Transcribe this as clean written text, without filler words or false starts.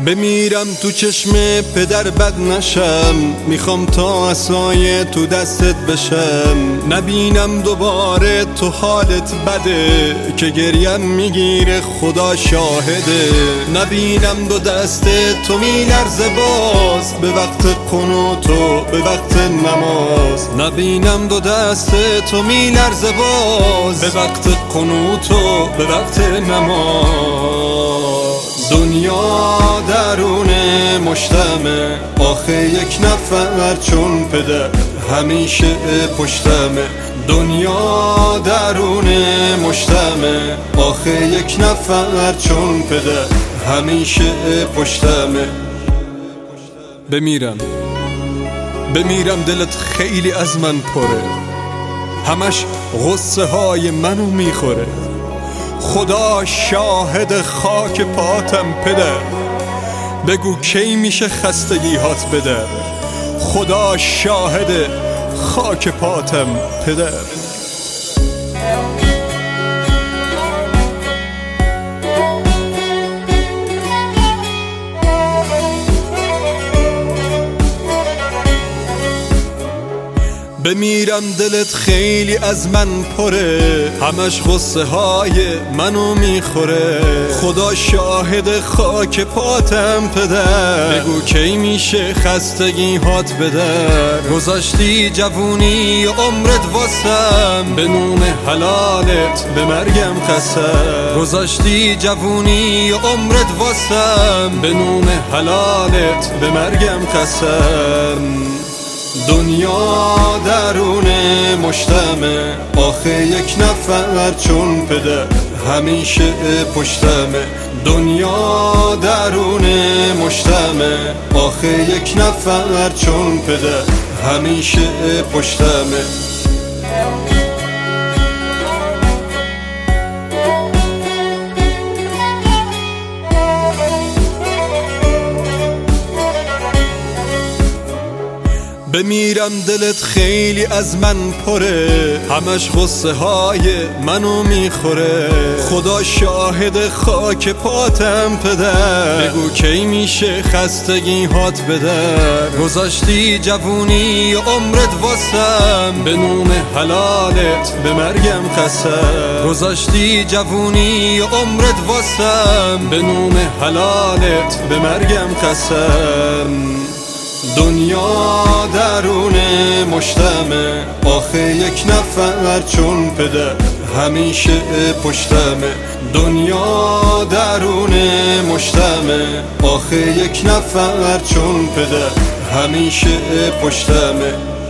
بمیرم تو چشم پدر بد نشم، میخوام تا عصای تو دستت بشم. نبینم دوباره تو حالت بده که گریم میگیره خدا شاهده. نبینم دو دست تو میلرزه باز به وقت قنوت و به وقت نماز. نبینم دو دست تو میلرزه باز به وقت قنوت و به وقت نماز. دنیا درون مشتمه، آخه یک نفر چون پدر همیشه پشتمه. دنیا درون مشتمه، آخه یک نفر چون پدر همیشه پشتمه. بمیرم دلت خیلی از من پره، همش غصه های منو میخوره. خدا شاهد خاک پاتم پدر، بگو کی میشه خستگی هات بدر. خدا شاهد خاک پاتم پدر. بمیرم دلت خیلی از من پره، همش غصه های منو میخوره. خدا شاهد خاک پاتم پدر، بگو کی میشه خستگی هات بدر. گذاشتی جوونی عمرت واسم، به نون حلالت به مرگم قسم. گذاشتی جوونی عمرت واسم، به نون حلالت به مرگم قسم. دنیا درون مشتمه، آخه یک نفر چون پدر همیشه پشتمه. دنیا درون مشتمه، آخه یک نفر چون پدر همیشه پشتمه. بمیرم دلت خیلی از من پره، همش غصه های منو میخوره. خدا شاهد خاک پاتم پدر، بگو کی میشه خستگی هات بدر. گذاشتی جوونی عمرت واسم، به نون حلالت به مرگم قسم. گذاشتی جوونی عمرت واسم، به نون حلالت به مرگم قسم. دنیا درون مشتمه، آخه یک نفر چون پدر همیشه پشتمه. دنیا درون مشتمه، آخه یک نفر چون پدر همیشه پشتمه.